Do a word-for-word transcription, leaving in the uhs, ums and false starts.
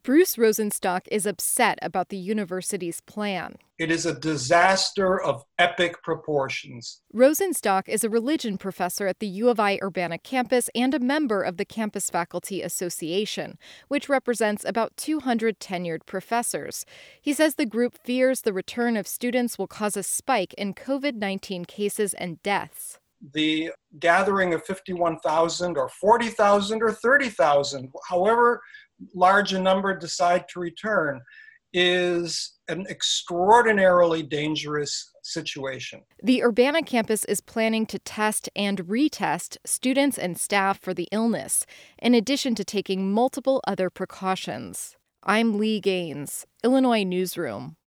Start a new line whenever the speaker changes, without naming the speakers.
Bruce Rosenstock is upset about the university's plan.
It is a disaster of epic proportions.
Rosenstock is a religion professor at the U of I Urbana campus and a member of the Campus Faculty Association, which represents about two hundred tenured professors. He says the group fears the return of students will cause a spike in COVID nineteen cases and deaths.
The gathering of fifty-one thousand or forty thousand or thirty thousand, however large a number decide to return, is an extraordinarily dangerous situation.
The Urbana campus is planning to test and retest students and staff for the illness, in addition to taking multiple other precautions. I'm Lee Gaines, Illinois Newsroom.